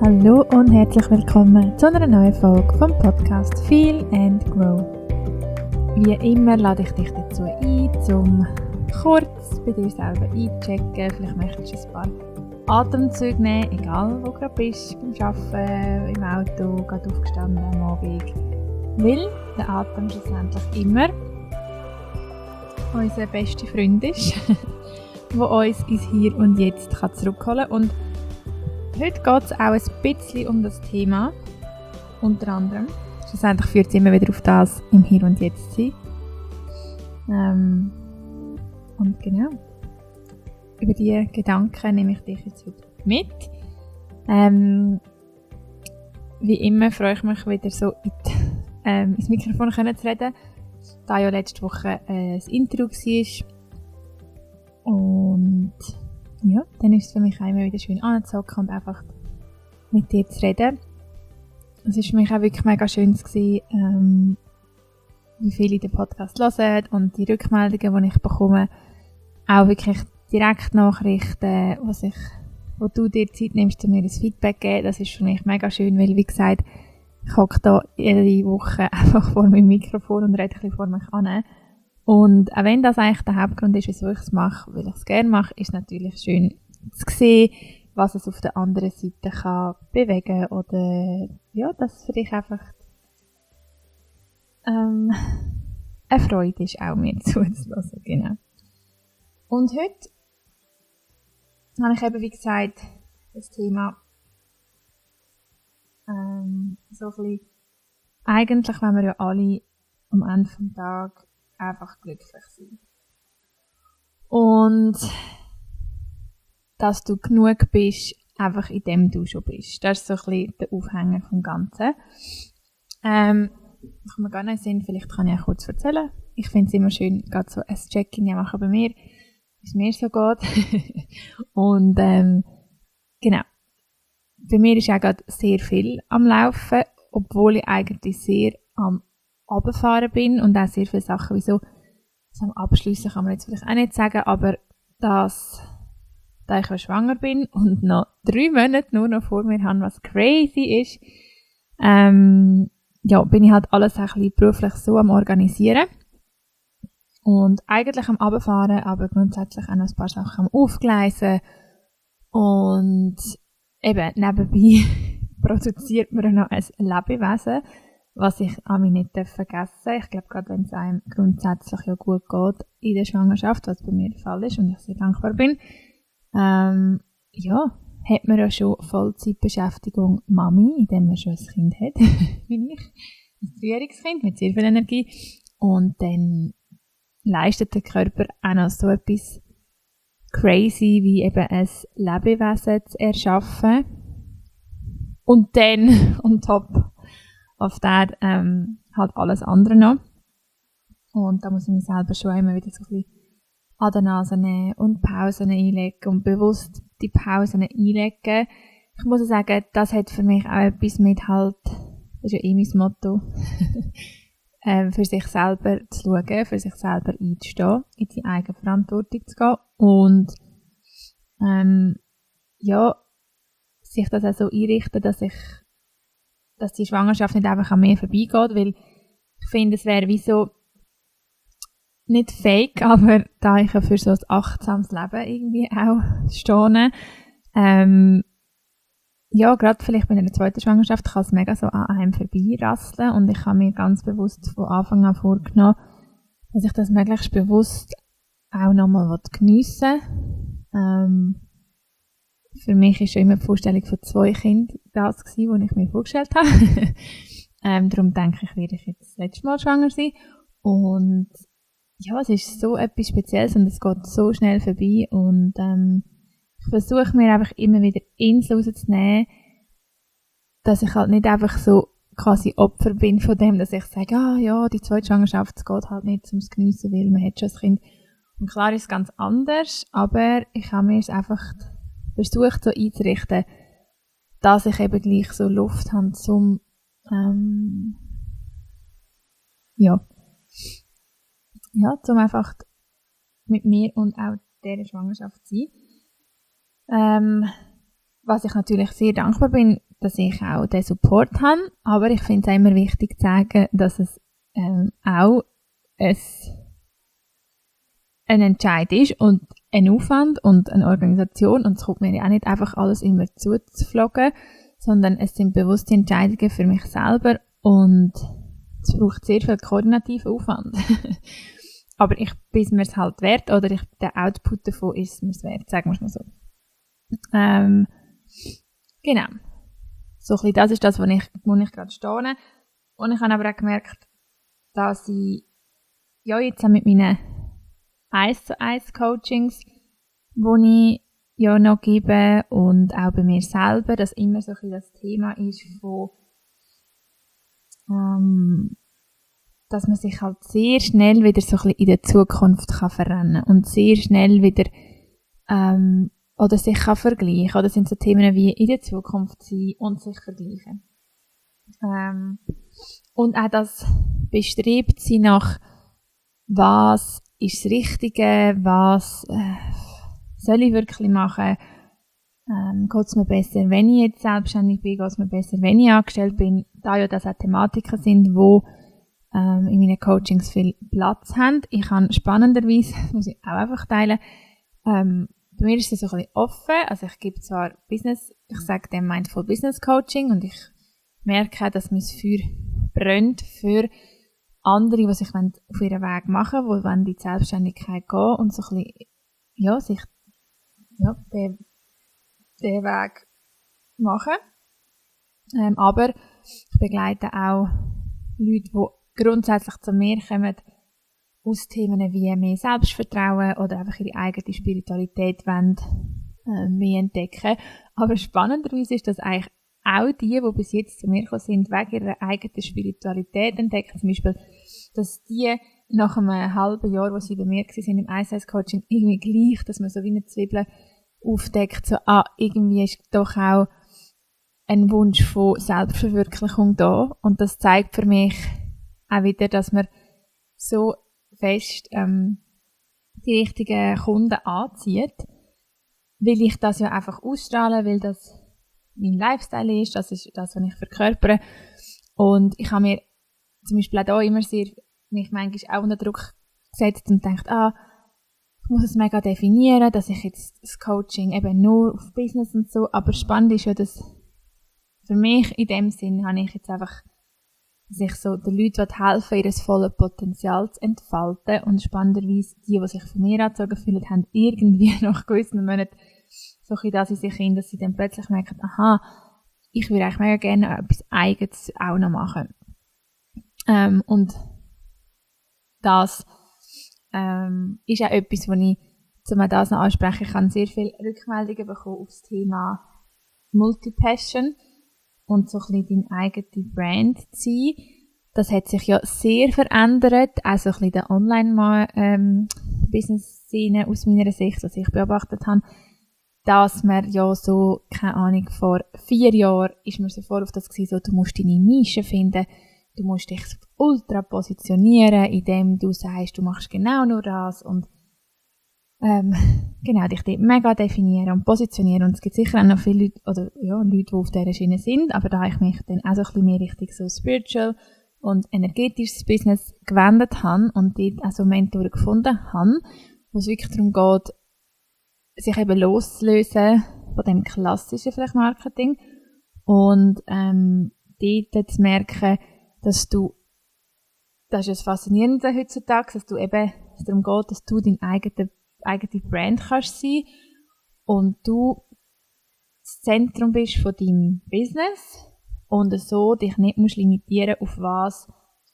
Hallo und herzlich willkommen zu einer neuen Folge vom Podcast Feel and Grow. Wie immer lade ich dich dazu ein, um kurz bei dir selber einzuchecken. Vielleicht möchtest du ein paar Atemzüge nehmen, egal wo du gerade bist, beim Arbeiten, im Auto, gerade aufgestanden am Abend. Weil der Atem schlussendlich immer unser bester Freund ist, der uns ins Hier und Jetzt zurückholen kann. Und heute geht es auch ein bisschen um das Thema, unter anderem. Schlussendlich führt es immer wieder auf das, im Hier und Jetzt zu sein. Und genau, über diese Gedanken nehme ich dich jetzt heute mit. Wie immer freue ich mich wieder so ins Mikrofon zu reden, da ja letzte Woche ein Interview war. Und ja, dann ist es für mich auch immer wieder schön anzuhocken und einfach mit dir zu reden. Es war für mich auch wirklich mega schön, wie viele den Podcast hören und die Rückmeldungen, die ich bekomme, auch wirklich Direktnachrichten, wo du dir Zeit nimmst, mir ein Feedback zu geben. Das ist für mich mega schön, weil, wie gesagt, ich hocke da jede Woche einfach vor meinem Mikrofon und rede ein bisschen vor mich an. Und auch wenn das eigentlich der Hauptgrund ist, wieso ich es mache, weil ich es gerne mache, ist es natürlich schön zu sehen, was es auf der anderen Seite kann bewegen oder ja, dass es für dich einfach eine Freude ist, auch mir zuzuhören. Genau. Und heute habe ich eben, wie gesagt, das Thema so ein bisschen, eigentlich wollen wir ja alle am Ende des Tages einfach glücklich sein. Und dass du genug bist, einfach in dem du schon bist. Das ist so ein bisschen der Aufhänger vom Ganzen. Ich kann mir gar nicht sehen, vielleicht kann ich auch kurz erzählen. Ich finde es immer schön, gerade so ein Check-in machen bei mir, wie es mir so geht. Und genau. Bei mir ist auch gerade sehr viel am Laufen, obwohl ich eigentlich sehr am Runterfahren bin und auch sehr viele Sachen, wieso am Abschliessen kann man jetzt vielleicht auch nicht sagen, aber da ich ja schwanger bin und noch 3 Monate nur noch vor mir habe, was crazy ist, ja, bin ich halt alles ein bisschen beruflich so am Organisieren und eigentlich am Runterfahren, aber grundsätzlich auch noch ein paar Sachen am Aufgleisen und eben nebenbei produziert man noch ein Lebewesen, was ich an mich nicht vergessen darf. Ich glaube, gerade wenn es einem grundsätzlich ja gut geht in der Schwangerschaft, was bei mir der Fall ist und ich sehr dankbar bin, ja, hat man ja schon Vollzeitbeschäftigung Mami, indem man schon ein Kind hat, wie ich. Ein 3-jähriges Kind mit sehr viel Energie. Und dann leistet der Körper auch noch so etwas crazy, wie eben ein Lebewesen zu erschaffen. Und dann, on top of that, halt alles andere noch. Und da muss ich mich selber schon immer wieder so ein bisschen an der Nase nehmen und Pausen einlegen und bewusst die Pausen einlegen. Ich muss sagen, das hat für mich auch etwas mit halt, das ist ja mein Motto, für sich selber zu schauen, für sich selber einzustehen, in die eigene Verantwortung zu gehen und ja, sich das auch so einrichten, dass die Schwangerschaft nicht einfach an mir vorbeigeht, weil ich finde, es wäre wie so nicht fake, aber da ich ja für so ein achtsames Leben irgendwie auch stehe, ja, gerade vielleicht bei einer zweiten Schwangerschaft kann es mega so an einem vorbeirasseln und ich habe mir ganz bewusst von Anfang an vorgenommen, dass ich das möglichst bewusst auch nochmal geniessen will. Für mich war schon immer die Vorstellung von 2 Kindern das gewesen, was ich mir vorgestellt habe. Darum denke ich, werde ich jetzt das letzte Mal schwanger sein. Und ja, es ist so etwas Spezielles und es geht so schnell vorbei. Und ich versuche mir einfach immer wieder Inseln rauszunehmen, dass ich halt nicht einfach so quasi Opfer bin von dem, dass ich sage, ja, die zweite Schwangerschaft geht halt nicht ums Geniessen, weil man hat schon ein Kind. Und klar ist es ganz anders, aber ich habe mir es einfach versucht so einzurichten, dass ich eben gleich so Luft habe zum zum einfach mit mir und auch dieser Schwangerschaft zu sein. Was ich natürlich sehr dankbar bin, dass ich auch den Support habe, aber ich finde es auch immer wichtig zu sagen, dass es auch ein Entscheid ist und ein Aufwand und eine Organisation, und es kommt mir ja auch nicht einfach alles immer zuzuflogen, sondern es sind bewusste Entscheidungen für mich selber und es braucht sehr viel koordinativen Aufwand. Aber ich bin mir es halt wert, oder der Output davon ist mir es wert, sagen wir es mal so. Genau. So ein bisschen das ist das, wo ich gerade stehe. Und ich habe aber auch gemerkt, dass ich ja jetzt auch mit meinen 1:1 Coachings, die ich ja noch gebe, und auch bei mir selber, dass immer so ein bisschen das Thema ist von dass man sich halt sehr schnell wieder so ein bisschen in der Zukunft kann verrennen und sehr schnell wieder oder sich kann vergleichen. Oder sind so Themen wie in der Zukunft sein und sich vergleichen. Und auch das bestrebt sie nach, was ist das Richtige, was soll ich wirklich machen, geht es mir besser, wenn ich jetzt selbstständig bin, geht es mir besser, wenn ich angestellt bin, da ja das auch Thematiken sind, wo in meinen Coachings viel Platz haben. Ich habe spannenderweise, das muss ich auch einfach teilen, bei mir ist es so ein bisschen offen, also ich gebe zwar ich sage dem Mindful Business Coaching, und ich merke auch, dass mein Feuer brennt für andere, die sich auf ihren Weg machen wollen, die in die Selbstständigkeit gehen und so ein bisschen, ja, sich den Weg machen. Aber ich begleite auch Leute, die grundsätzlich zu mir kommen, aus Themen wie mehr Selbstvertrauen oder einfach ihre eigene Spiritualität wollen, mehr entdecken. Aber spannenderweise ist das eigentlich auch die bis jetzt zu mir gekommen sind, wegen ihrer eigenen Spiritualität entdecken. Zum Beispiel, dass die nach einem halben Jahr, wo sie bei mir waren im 1:1-Coaching, irgendwie gleich, dass man so wie eine Zwiebel aufdeckt, so, irgendwie ist doch auch ein Wunsch von Selbstverwirklichung da. Und das zeigt für mich auch wieder, dass man so fest die richtigen Kunden anzieht, weil ich das ja einfach ausstrahle, weil das mein Lifestyle ist, das ist das, was ich verkörpere. Und ich habe mir zum Beispiel auch da immer mich manchmal auch unter Druck gesetzt und gedacht, ich muss es mega definieren, dass ich jetzt das Coaching eben nur auf Business und so, aber spannend ist ja, dass für mich in dem Sinn habe ich jetzt einfach, dass ich so den Leuten helfen, ihr volles Potenzial zu entfalten, und spannenderweise die sich von mir angezogen fühlen, haben irgendwie nach gewissen Monaten so ein bisschen das in sich hin, dass sie dann plötzlich merken, ich würde eigentlich mega gerne etwas Eigenes auch noch machen. Und das ist auch etwas, wo ich, um das noch ansprechen, ich habe sehr viele Rückmeldungen bekommen auf das Thema Multipassion und so ein bisschen deine eigene Brand zu sein. Das hat sich ja sehr verändert, auch so ein bisschen der Online-Business-Szene aus meiner Sicht, was ich beobachtet habe, dass man ja so, keine Ahnung, vor 4 Jahren ist man sofort auf das gewesen, so, du musst deine Nische finden, du musst dich ultra positionieren, indem du sagst, du machst genau nur das und genau, dich dort mega definieren und positionieren. Und es gibt sicher auch noch viele Leute, oder ja, Leute, die auf dieser Schiene sind, aber da ich mich dann auch so ein bisschen mehr Richtung so spiritual und energetisches Business gewendet habe und dort auch so Mentoren gefunden habe, wo es wirklich darum geht, sich eben loszulösen von dem klassischen vielleicht Marketing und dort zu merken, dass das ist das Faszinierende heutzutage, dass du eben, es darum geht, dass du deine eigene Brand kannst sein und du das Zentrum bist von deinem Business und so dich nicht musst limitieren, auf was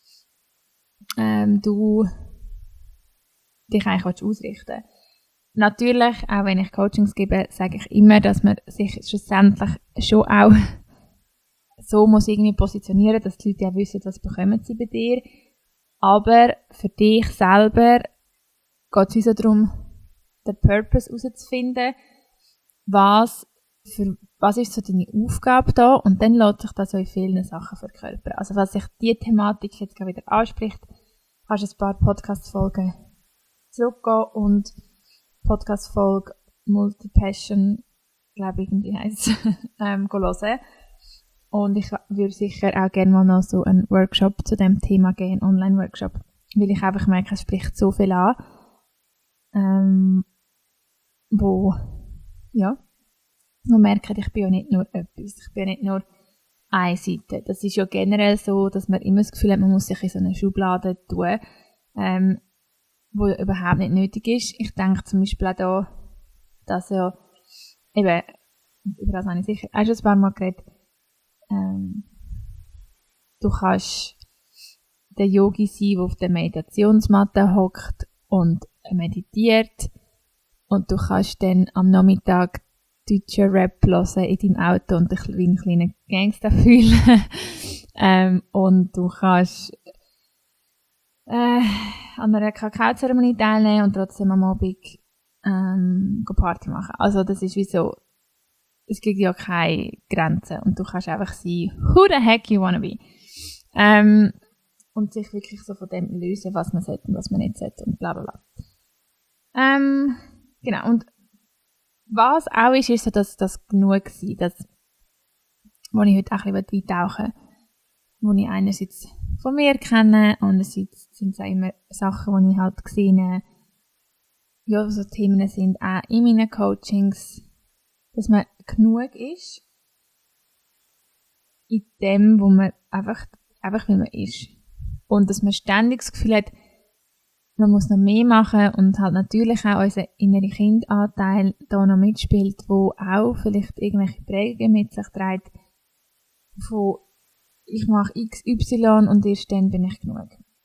du dich eigentlich ausrichten willst. Natürlich, auch wenn ich Coachings gebe, sage ich immer, dass man sich schlussendlich schon auch so muss irgendwie positionieren, dass die Leute ja wissen, was bekommen sie bei dir. Aber für dich selber geht es so darum, den Purpose herauszufinden, was ist so deine Aufgabe da, und dann lässt sich das so in vielen Sachen verkörpern. Also was sich die Thematik jetzt gerade wieder anspricht, kannst du ein paar Podcast-Folgen zurückgehen und Podcast-Folge Multipassion glaube irgendwie heisst hören. Und ich würde sicher auch gerne mal noch so einen Workshop zu dem Thema gehen, einen Online-Workshop, weil ich einfach merke, es spricht so viel an, wo merken, ich bin ja nicht nur etwas, ich bin ja nicht nur eine Seite. Das ist ja generell so, dass man immer das Gefühl hat, man muss sich in so eine Schublade tun, wo ja überhaupt nicht nötig ist. Ich denke zum Beispiel auch da, dass ja, eben, über das habe ich sicher auch schon ein paar Mal geredet, du kannst der Yogi sein, der auf der Meditationsmatte hockt und meditiert, und du kannst dann am Nachmittag deutschen Rap hören in deinem Auto und dich wie einen kleinen Gangster fühlen. Und du kannst an einer Kakaozeremonie teilnehmen und trotzdem am Abend Party machen. Also das ist wie so, es gibt ja keine Grenzen und du kannst einfach sein, who the heck you wanna be. Und sich wirklich so von dem lösen, was man sollte und was man nicht sollte und bla bla bla. Genau, und was auch ist so, dass das genug sein, das, wo ich heute auch ein bisschen eintauchen will, wo ich einerseits von mir kenne, andererseits sind es auch immer Sachen, die ich halt gesehen, ja, so Themen sind auch in meinen Coachings, dass man genug ist in dem, wo man einfach wie man ist. Und dass man ständig das Gefühl hat, man muss noch mehr machen und halt natürlich auch unser innerer Kindanteil da noch mitspielt, wo auch vielleicht irgendwelche Prägungen mit sich trägt, von ich mache XY und erst dann bin ich genug.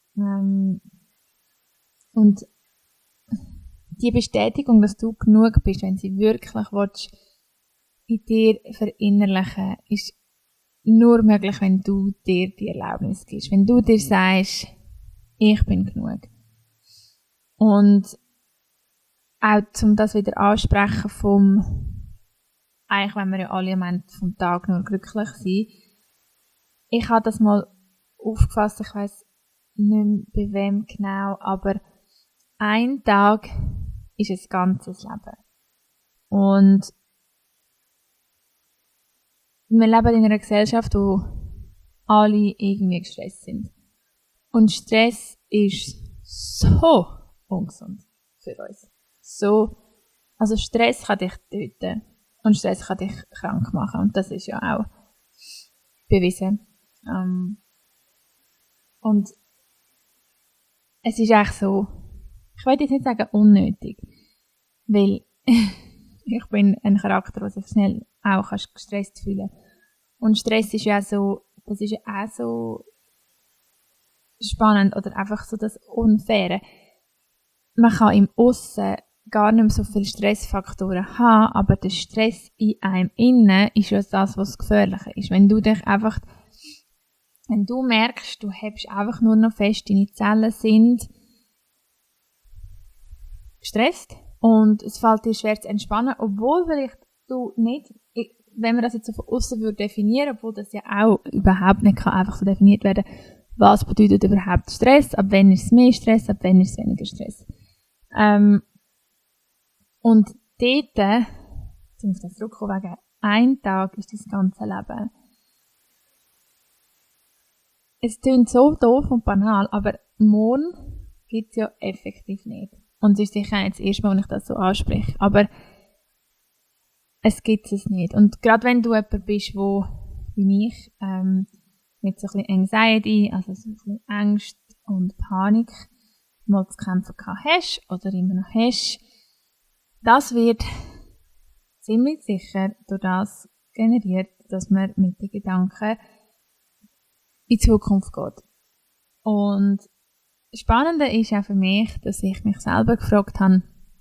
Und die Bestätigung, dass du genug bist, wenn sie wirklich willst, in dir verinnerlichen, ist nur möglich, wenn du dir die Erlaubnis gibst. Wenn du dir sagst, ich bin genug. Und auch, um das wieder ansprechen eigentlich wenn wir ja alle am Ende vom Tag nur glücklich sind. Ich habe das mal aufgefasst, ich weiss nicht mehr bei wem genau, aber ein Tag ist ein ganzes Leben. Und wir leben in einer Gesellschaft, wo alle irgendwie gestresst sind. Und Stress ist so ungesund für uns. Also Stress kann dich töten. Und Stress kann dich krank machen. Und das ist ja auch bewiesen. Und es ist eigentlich so, ich will jetzt nicht sagen unnötig, weil ich bin ein Charakter, der sich schnell auch gestresst fühlen kann. Und Stress ist ja so, das ist ja auch so spannend oder einfach so das Unfaire. Man kann im Aussen gar nicht mehr so viele Stressfaktoren haben, aber der Stress in einem innen ist ja das, was gefährlich ist. Wenn du merkst, du hebst einfach nur noch fest, deine Zellen sind gestresst und es fällt dir schwer zu entspannen, obwohl vielleicht du nicht, wenn man das jetzt so von außen würde definieren, obwohl das ja auch überhaupt nicht kann einfach so definiert werden, was bedeutet überhaupt Stress, ab wann ist es mehr Stress, ab wann ist es weniger Stress. Und dort, zum auf das zurückkommen, wegen ein Tag ist das ganze Leben. Es klingt so doof und banal, aber morgen gibt es ja effektiv nicht. Und es ist sicher nicht das erste Mal, wenn ich das so anspreche, aber es gibt es nicht. Und gerade wenn du jemand bist, wo, wie ich, mit so ein bisschen Anxiety, also so ein bisschen Angst und Panik mal zu kämpfen hast oder immer noch hast, das wird ziemlich sicher durch das generiert, dass man mit den Gedanken in die Zukunft geht. Und das Spannende ist auch für mich, dass ich mich selber gefragt habe,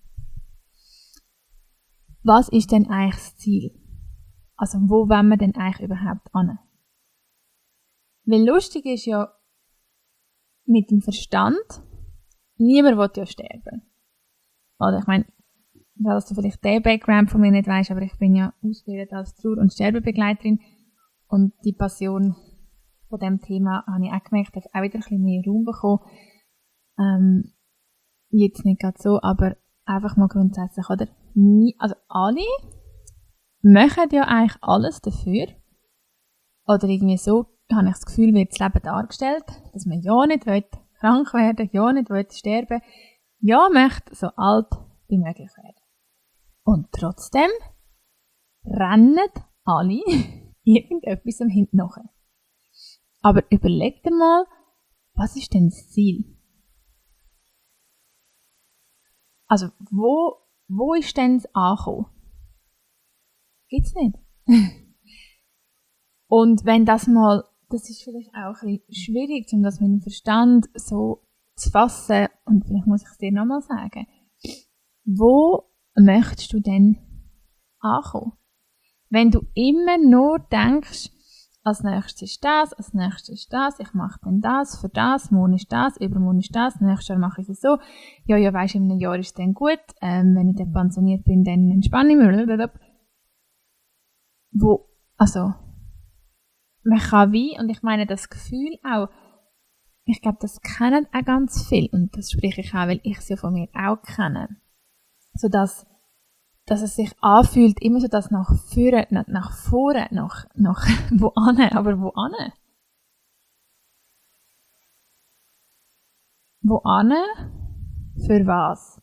was ist denn eigentlich das Ziel? Also wo wollen wir denn eigentlich überhaupt hin? Weil lustig ist ja, mit dem Verstand, niemand will ja sterben. Oder ich meine, weil du vielleicht den Background von mir nicht weißt, aber ich bin ja ausgebildet als Trauer- und Sterbebegleiterin und die Passion von diesem Thema habe ich auch gemerkt, dass auch wieder ein bisschen mehr Raum bekommen. Jetzt nicht gerade so, aber einfach mal grundsätzlich, oder? Also alle machen ja eigentlich alles dafür. Oder irgendwie so habe ich das Gefühl, wird das Leben dargestellt, dass man ja nicht will krank werden, ja nicht will sterben, ja möchte so alt wie möglich werden. Und trotzdem rennen alle irgendetwas hinten nachher. Aber überleg dir mal, was ist denn das Ziel? Also, wo ist denn das Ankommen? Gibt's nicht. Und wenn das ist vielleicht auch ein bisschen schwierig, um das mit dem Verstand so zu fassen, und vielleicht muss ich es dir nochmal sagen. Wo möchtest du denn ankommen? Wenn du immer nur denkst, als nächstes ist das, als nächstes ist das, ich mache dann das, für das, morgen ist das, übermorgen ist das, nächstes Jahr mache ich es so, ja, weisst, in einem Jahr ist es dann gut, wenn ich dann pensioniert bin, dann entspanne ich mich, man kann und ich meine das Gefühl auch, ich glaube, das kennen auch ganz viel, und das spreche ich auch, weil ich es ja von mir auch kenne, sodass es sich anfühlt, immer so das nach vorne, nach wo ane, aber wo ane? Wo ane? Für was?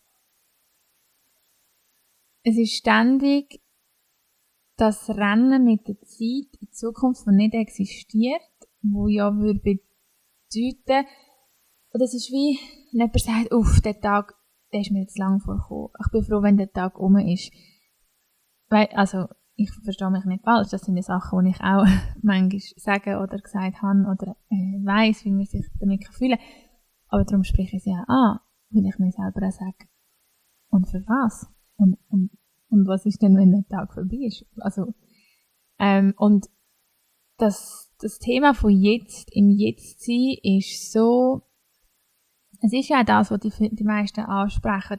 Es ist ständig das Rennen mit der Zeit in Zukunft, die nicht existiert, wo ja würde bedeuten, oder es ist wie, wenn jemand sagt, der Tag, der ist mir jetzt lang vorgekommen. Ich bin froh, wenn der Tag um ist. Weil, also, ich verstehe mich nicht falsch, das sind die Sachen, die ich auch manchmal sagen oder gesagt habe oder weiss, wie man sich damit fühlen kann. Aber darum spreche ich es ja an, weil ich mir selber auch sage, und für was? Und was ist denn, wenn der Tag vorbei ist? Also, und das Thema von jetzt, im Jetzt-Sein ist so, es ist ja das, was die meisten ansprechen,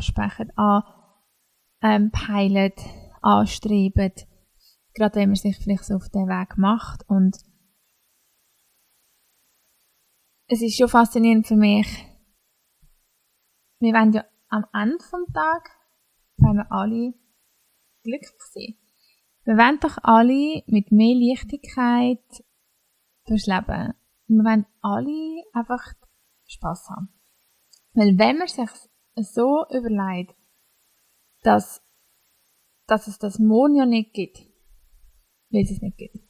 peilen, anstreben, gerade wenn man sich vielleicht so auf den Weg macht. Und es ist schon faszinierend für mich, wir wollen ja am Ende des Tages, wollen wir alle glücklich sein. Wir wollen doch alle mit mehr Leichtigkeit durchs Leben. Wir wollen alle einfach Spass haben. Weil wenn man sich so überlegt, dass es das Morgen ja nicht gibt, weil es nicht gibt,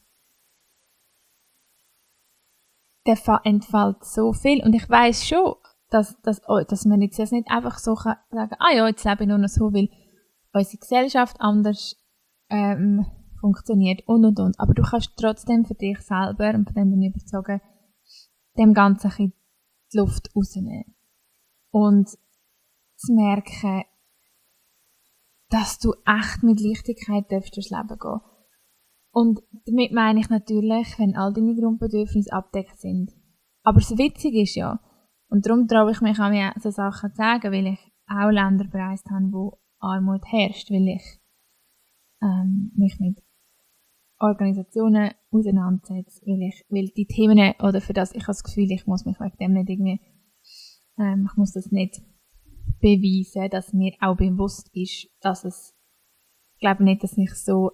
dann entfällt so viel. Und ich weiss schon, dass man jetzt nicht einfach so sagen kann, jetzt lebe ich nur noch so, weil unsere Gesellschaft anders funktioniert und. Aber du kannst trotzdem für dich selber, und von dem bin ich überzeugt, dem Ganzen ein bisschen die Luft rausnehmen. Und zu merken, dass du echt mit Leichtigkeit durchs Leben gehen. Und damit meine ich natürlich, wenn all deine Grundbedürfnisse abdeckt sind. Aber das Witzige ist ja, und darum traue ich mich auch mir so Sachen zu sagen, weil ich auch Länder bereist habe, wo Armut herrscht, weil ich mich mit Organisationen auseinandersetze, weil die Themen, oder für das ich habe das Gefühl, ich muss mich wegen dem nicht irgendwie, ich muss das nicht beweisen, dass mir auch bewusst ist, dass ich glaube nicht, dass ich so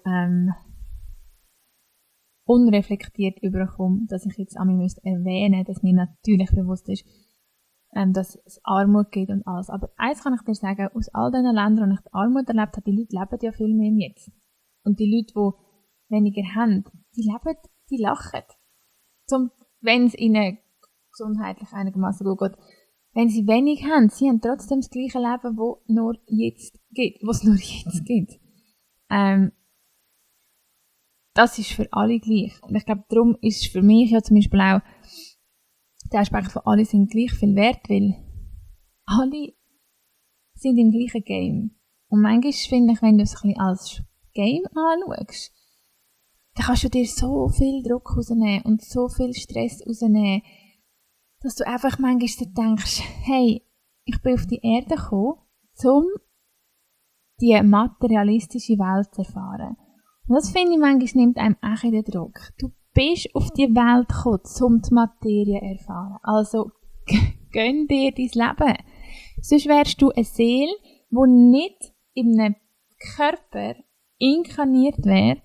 unreflektiert überkomme, dass ich jetzt an mich erwähnen müsste, dass mir natürlich bewusst ist, dass es Armut gibt und alles. Aber eins kann ich dir sagen, aus all diesen Ländern, wo ich die Armut erlebt habe, die Leute leben ja viel mehr im Jetzt. Und die Leute, die weniger haben, die lachen. Wenn es ihnen gesundheitlich einigermaßen gut geht. Wenn sie wenig haben, sie haben trotzdem das gleiche Leben, was es nur jetzt gibt. Das ist für alle gleich. Und ich glaube, darum ist für mich ja zum Beispiel auch der Aspekt von alle sind gleich viel wert, weil alle sind im gleichen Game. Und manchmal finde ich, wenn du es ein bisschen als Game anschaust, dann kannst du dir so viel Druck rausnehmen und so viel Stress rausnehmen, dass du einfach manchmal denkst, hey, ich bin auf die Erde gekommen, um die materialistische Welt zu erfahren. Und das finde ich manchmal nimmt einem auch in den Druck. Du bist auf die Welt gekommen, um die Materie zu erfahren. Also gönn dir dein Leben. Sonst wärst du eine Seele, die nicht in einem Körper inkarniert wäre,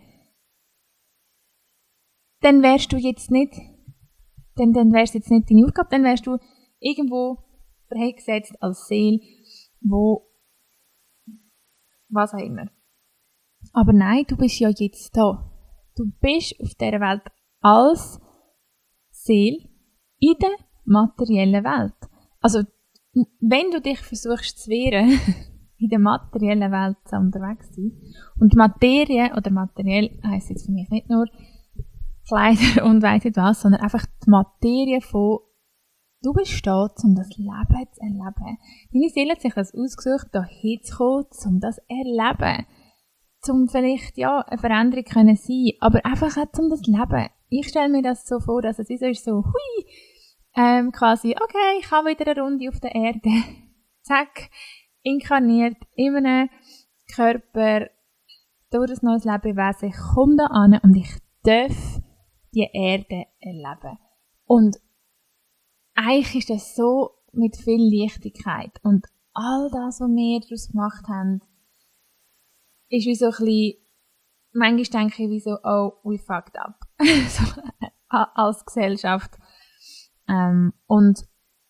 dann wärst du jetzt nicht, dann wär's jetzt nicht deine Aufgabe, dann wärst du irgendwo freigesetzt als Seele, wo, was auch immer. Aber nein, du bist ja jetzt da. Du bist auf dieser Welt als Seele in der materiellen Welt. Also, wenn du dich versuchst zu wehren, in der materiellen Welt unterwegs zu sein, und Materie, oder materiell heisst jetzt für mich nicht nur Kleider und weiss nicht was, sondern einfach die Materie von, du bist da, um das Leben zu erleben. Deine Seele hat sich das ausgesucht, da hinzukommen, um das zu erleben. Um vielleicht, ja, eine Veränderung können sein, aber einfach auch um das Leben. Ich stelle mir das so vor, dass es ist so, hui, quasi, okay, ich habe wieder eine Runde auf der Erde. Zack, inkarniert in einem Körper durch ein neues Lebewesen. Ich komme da an und ich darf die Erde erleben. Und eigentlich ist das so mit viel Leichtigkeit. Und all das, was wir daraus gemacht haben, ist wie so ein bisschen, manchmal denke ich wie so, oh, we fucked up. So, als Gesellschaft. Und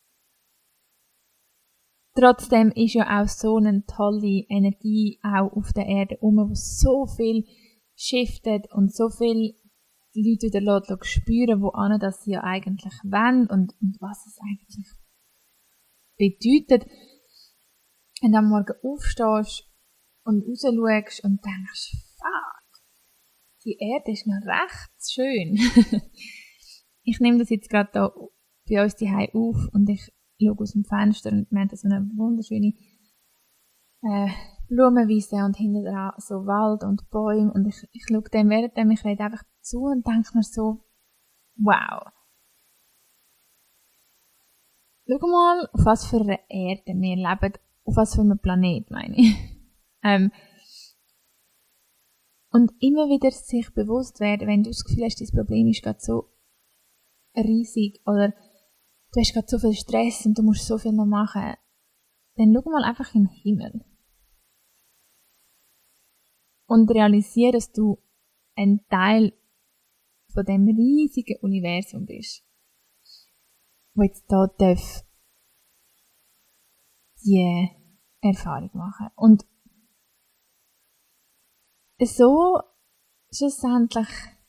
trotzdem ist ja auch so eine tolle Energie auch auf der Erde wo so viel shiftet und so viel die Leute wieder spüren, dass sie ja eigentlich wollen und was es eigentlich bedeutet. Wenn du am Morgen aufstehst und raus schaust und denkst, fuck, die Erde ist noch recht schön. Ich nehme das jetzt gerade da bei uns zu Hause auf und ich schaue aus dem Fenster und wir haben so eine wunderschöne Blumenwiese und hinten dran so Wald und Bäume und ich schaue dem während ich rede einfach zu und denke mir so, wow. Schau mal, auf was für eine Erde wir leben, auf was für einem Planet, meine ich. Und immer wieder sich bewusst werden, wenn du das Gefühl hast, dein Problem ist gerade so riesig oder du hast gerade so viel Stress und du musst so viel noch machen, dann schau mal einfach in den Himmel. Und realisiere, dass du ein Teil von dem riesigen Universum bist, wo jetzt da darf die Erfahrung machen. Und so schlussendlich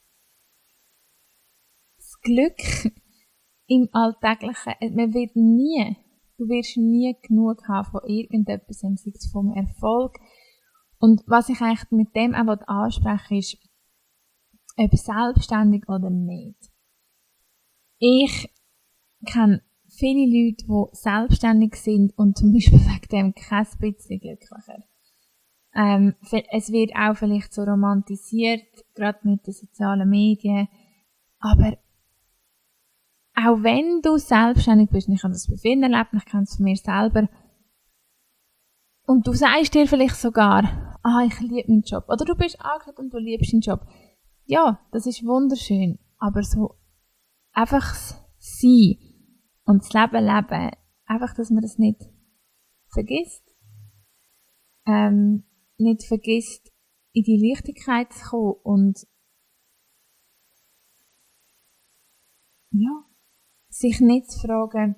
das Glück im Alltäglichen, du wirst nie genug haben von irgendetwas, sei es vom Erfolg. Und was ich eigentlich mit dem auch ansprechen will, ist, ob selbstständig oder nicht. Ich kenne viele Leute, die selbstständig sind und zum Beispiel wegen dem kein bisschen glücklicher. Es wird auch vielleicht so romantisiert, gerade mit den sozialen Medien, aber auch wenn du selbstständig bist, und ich habe das bei vielen erlebt, ich kenne es von mir selber, und du sagst dir vielleicht sogar, ich liebe meinen Job, oder du bist angestellt und du liebst deinen Job. Ja, das ist wunderschön, aber so einfach sein und das Leben leben, einfach, dass man das nicht vergisst, nicht vergisst, in die Leichtigkeit zu kommen und ja, sich nicht zu fragen,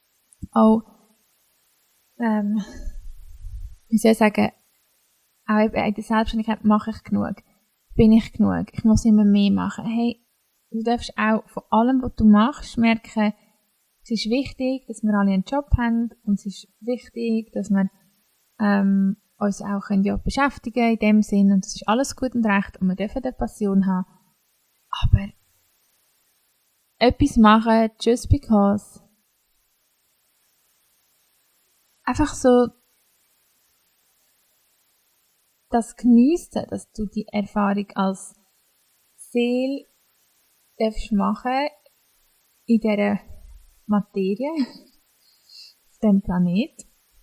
wie soll ich sagen, auch in der Selbstständigkeit mache ich genug, bin ich genug, ich muss immer mehr machen. Hey, du darfst auch von allem, was du machst, merken, es ist wichtig, dass wir alle einen Job haben und es ist wichtig, dass wir uns auch beschäftigen können in dem Sinn und es ist alles gut und recht und wir dürfen eine Passion haben. Aber etwas machen, just because. Einfach so das Geniessen, dass du die Erfahrung als Seele darfst machen in dieser Materie, auf diesem Planet.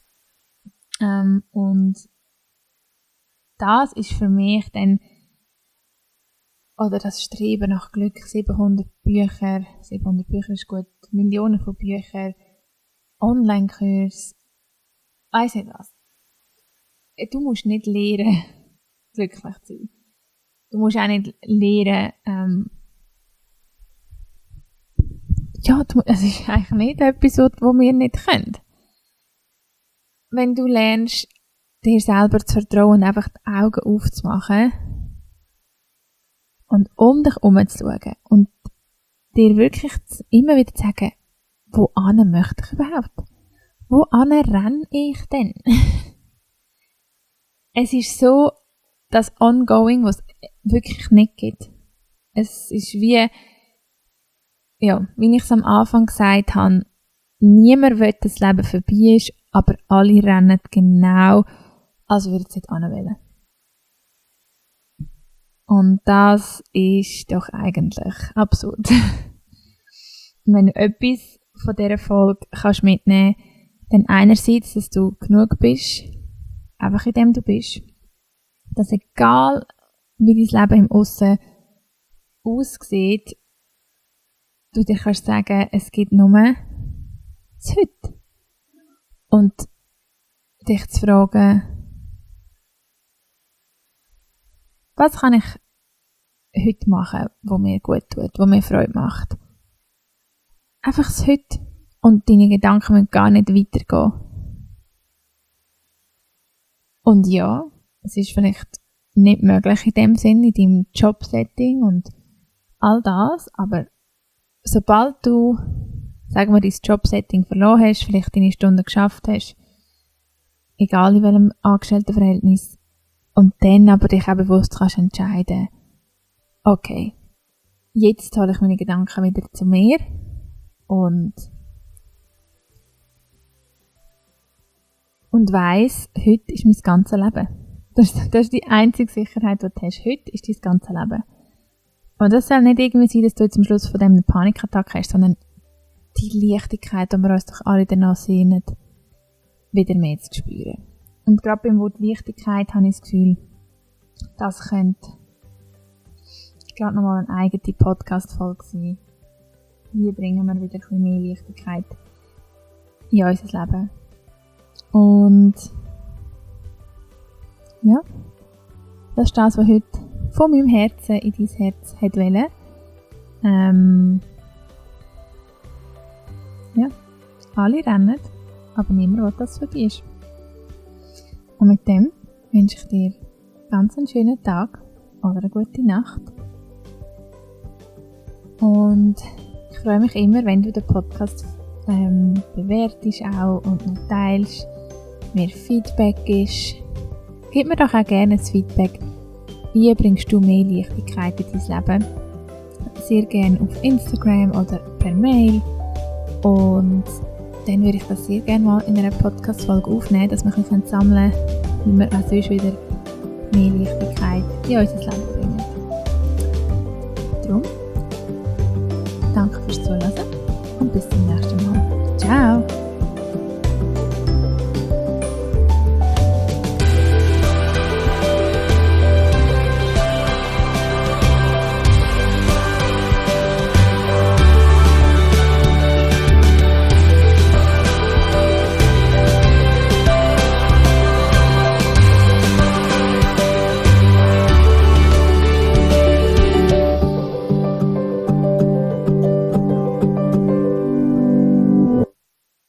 Und das ist für mich dann, oder das Streben nach Glück, 700 Bücher ist gut, Millionen von Büchern, Online-Kurs, weiss nicht was. Du musst nicht lernen, glücklich zu sein. Du musst auch nicht lernen, es ist eigentlich nicht etwas, was wir nicht können. Wenn du lernst, dir selber zu vertrauen und einfach die Augen aufzumachen und um dich herum zu schauen und dir wirklich immer wieder zu sagen, wohin möchte ich überhaupt? Wohin renne ich denn? Es ist so das Ongoing, was es wirklich nicht gibt. Es ist wie ich es am Anfang gesagt habe, niemand will, dass das Leben vorbei ist, aber alle rennen genau, als würden sie nicht hinwollen. Und das ist doch eigentlich absurd. Und wenn du etwas von dieser Folge kannst mitnehmen, dann einerseits, dass du genug bist, einfach in dem du bist. Dass egal, wie dein Leben im Aussen aussieht, du dir kannst sagen, es gibt nur das Heute. Und dich zu fragen, was kann ich heute machen, was mir gut tut, was mir Freude macht. Einfach das Heute. Und deine Gedanken müssen gar nicht weitergehen. Und ja, es ist vielleicht nicht möglich in dem Sinn, in deinem Jobsetting und all das, aber sobald du, sagen wir, dein Jobsetting verloren hast, vielleicht deine Stunden geschafft hast, egal in welchem Angestelltenverhältnis, und dann aber dich auch bewusst kannst entscheiden, okay, jetzt hole ich meine Gedanken wieder zu mir und weiss, heute ist mein ganzes Leben. Das ist die einzige Sicherheit, die du hast. Heute ist dein ganzes Leben. Und das soll nicht irgendwie sein, dass du jetzt am Schluss von dem eine Panikattacke hast, sondern die Leichtigkeit, die wir uns doch alle danach sehnen, wieder mehr zu spüren. Und gerade beim Wort Leichtigkeit habe ich das Gefühl, das könnte gerade nochmal eine eigene Podcast-Folge sein. Wie bringen wir wieder ein bisschen mehr Leichtigkeit in unser Leben? Und ja, das ist das, was heute von meinem Herzen in dein Herz wollte. Alle rennen, aber niemand will, dass es vorbei ist. Und mit dem wünsche ich dir ganz einen schönen Tag oder eine gute Nacht. Und ich freue mich immer, wenn du den Podcast bewertest auch und noch teilst, mir Feedback gibst. Gib mir doch auch gerne das Feedback, wie bringst du mehr Leichtigkeit in dein Leben. Sehr gerne auf Instagram oder per Mail. Und dann würde ich das sehr gerne mal in einer Podcast-Folge aufnehmen, dass wir ein bisschen sammeln können, wie wir auch sonst wieder mehr Leichtigkeit in unser Leben bringen. Darum, danke fürs Zuhören und bis zum nächsten Mal.